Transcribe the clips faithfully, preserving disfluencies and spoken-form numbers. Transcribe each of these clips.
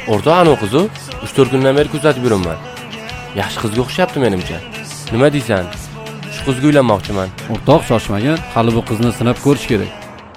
Orada ana qizu uch to'rt kundan beri kuzatib yuraman. Yaxshi qizga o'xshayapti menimcha. Nima deysan? Shu qizga uylanmoqchiman. O'rtoq shoshmagan, hali bu qizni sinab ko'rish kerak.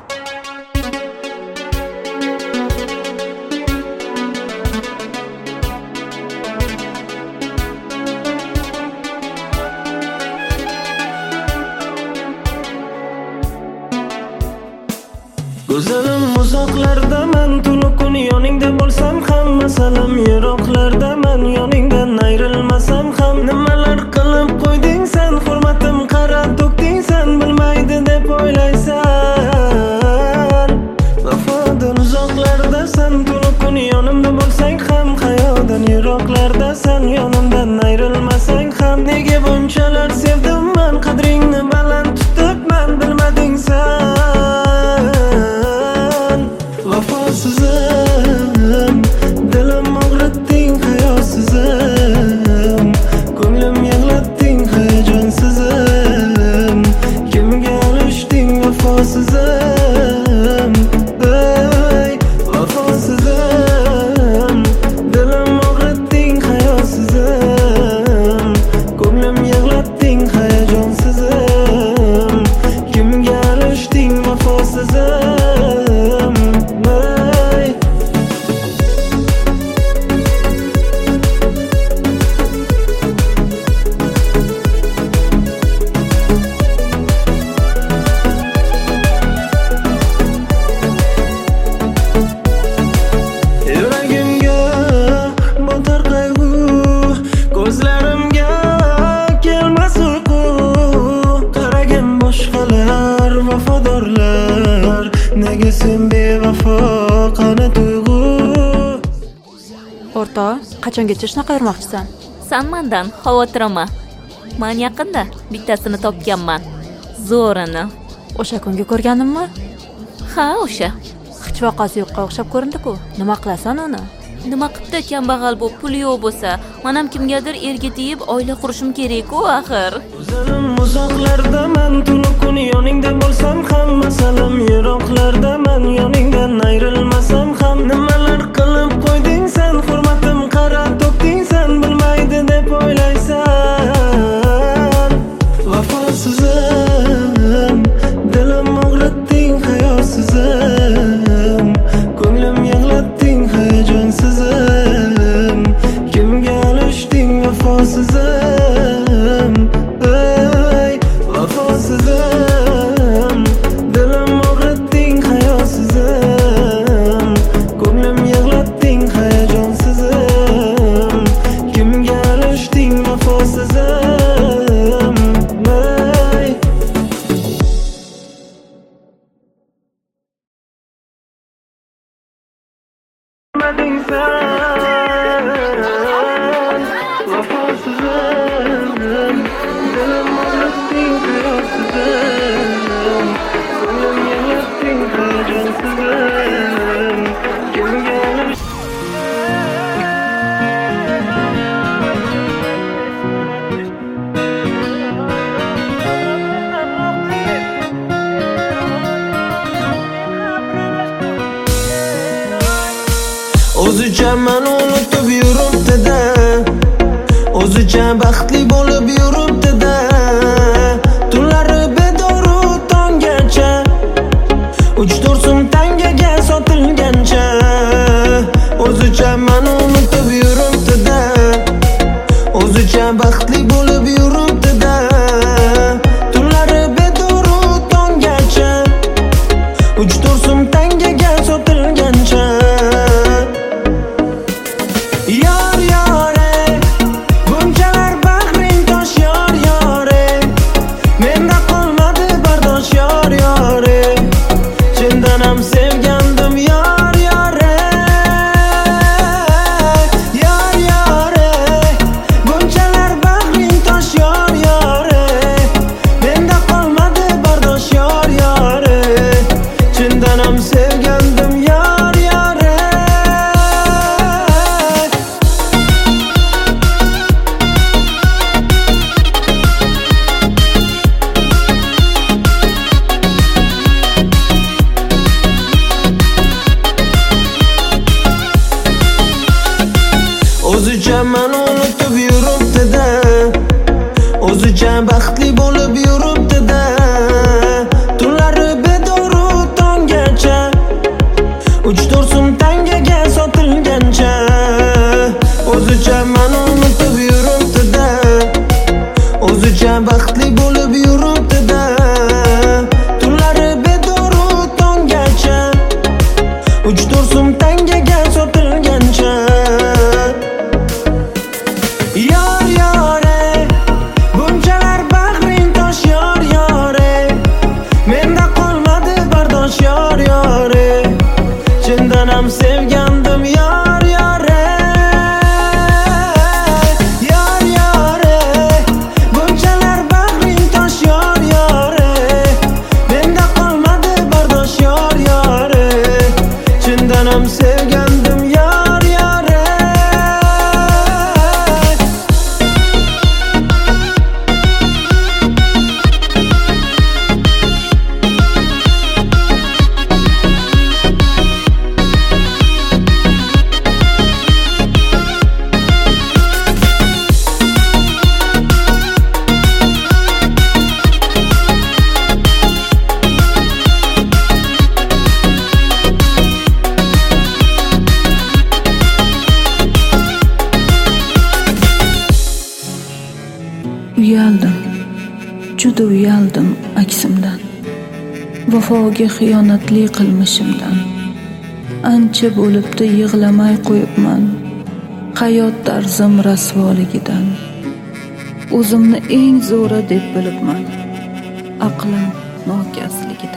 Go'zalim uzoqlarda men tunu kun yoningda bo'lsam ham, masalam yiroqlarda men yoningdan ayrilmasam ham, nimalar qilib qo'yding sen, hurmatim qara to'kding sen, bilmaydi deb o'ylaysan. Vafodan uzoqlarda sen tunu kun yonimda bo'lsang ham, hayodan yiroqlarda sen yonimdan ayrilmasang ham, nega bunchalar sevdim men, qadringni baland tutib men, bilmading sen. Vafosizim, dilim og'ritding hayosizim, ko'nglim yig'latding hayajonsizim, kimga olishding vafosizim, ey vafosizim, dilim og'ritding hayosizim, ko'nglim yig'latding hayajonsizim, kimga olishding vafosizim. Nega sen bevafo qani tuyg'u? O'rta, qachongacha shunaqa yurmoqchisan? Sen mendan xavotir olma. Men yaqinda bittasini topganman. Zo'rini. O'sha kungi ko'rganimmi? Ha, o'sha. Hech vaqosi yo'qqa o'xshab ko'rindi-ku. Nima qilasan uni? Nima qilibdi kambag'al bu, puli yo'q bo'lsa, men ham kimgadir erga tegib oila qurishim kerak-ku axir. O'zim uzoqlarda men tunu kun yoningda bo'lsam ham, masalam yiroqlarda men yoningdan ayrilmasam ham, nimalar qilib qo'yding sen, hurmatim qara to'kding sen, bilmaydi deb o'ylaysan. Vafosizim, dilim og'ritding hayosizim, ko'nglim yig'latding hayajonsizim, kimga olishding vafosizim, ey vafosizim, dilim og'ritding hayosizim, ko'nglim yig'latding hayajonsizim, kimga olishding vafosizim, ey bilmading sen. Vafosizim, dilim og'ritding hayosizim, ko'nglim yig'latding hayajonsizim, kimga olishding o'zicha meni unutib yuribdi-da, o'zicha baxtli bo'lib yuribdi-da, tunlari bedoru tonggacha, uch to'rt so'm tangaga sotilgancha, o'zicha meni unutib yuribdi-da, o'zicha baxtli bo'lib yuribdi-da, tunlari bedoru tonggacha, uch to'rt so'm tangaga sotilgancha. Yor yore, bunchalar bahring tosh yor yore, menda qolmadi bardosh yor yore, chindan ham sevgandim yor yore, yor yore, bunchalar bahring tosh yor yore, menda qolmadi bardosh yor yore, chindan ham sevgandim yor yore. juda uyaldim aksimdan, vafoga xiyonatli qilmishimdan. Ancha bo'libdi yig'lamay qo'yibman hayot tarzim rasvoligidan. O'zimni eng zo'ra deb bilibman aqlim nokasligidan.